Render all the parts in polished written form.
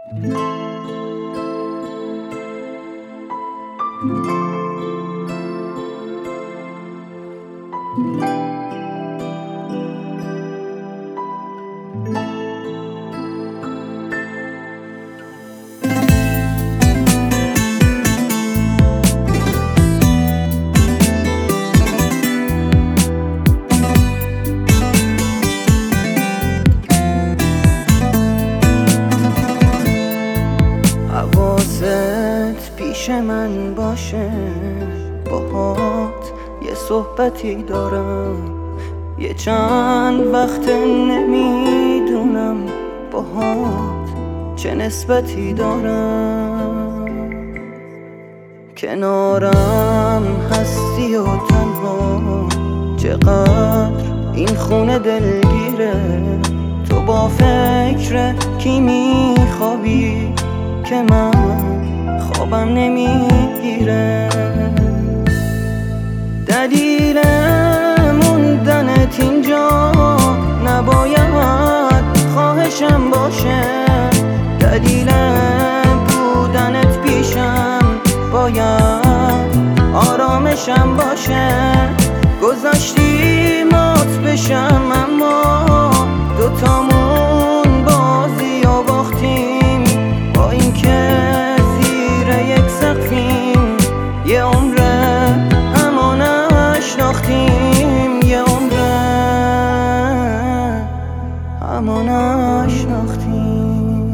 حواست پیش من باشه، باهات یه صحبتی دارم، یه چند وقت نمیدونم باهات چه نسبتی دارم. کنارم هستی و تنها، چقدر این خونه دلگیره. تو با فکر کی میخوابی که من خوابم نمیگیره. دلیل موندنت اینجا نباید خواهشم باشه، دلیل بودنت پیشم باید آرامشم باشه. گذاشتی مات بشم اما دوتامون بازی و باختیم، با اینکه زیر یک سقفیم یه عمره همو نشناختیم، یه عمره همو نشناختیم.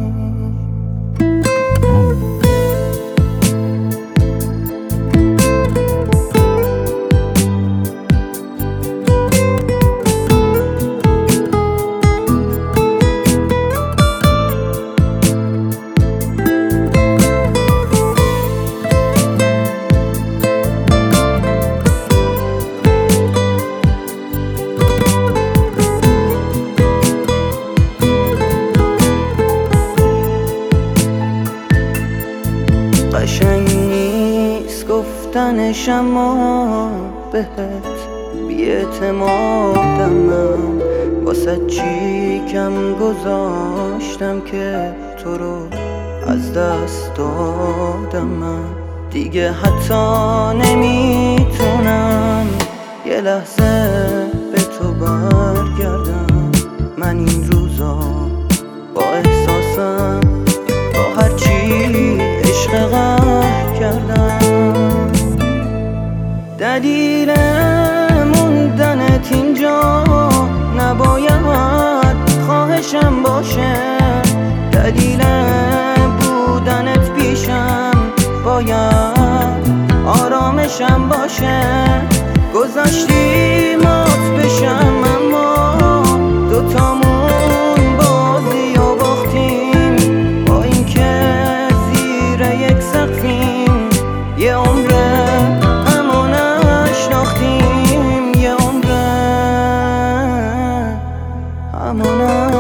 قشنگ نیست گفتنش اما بهت بی‌اعتمادم من، واسه چی کم گذاشتم که تو رو از دست دادم. من دیگه حتی نمیتونم یه لحظه به تو برگردم. من این روزا با احساسم با هرچی عشق قهر کردم. دلیل موندنت اینجا نباید خواهشم باشه، دلیل بودنت پیشم باید آرامشم باشه. گذاشتی مات بشم اما دوتامون بازی و باختیم، با اینکه یک سقفیم یه عمره همو نشناختیم، یه عمره همو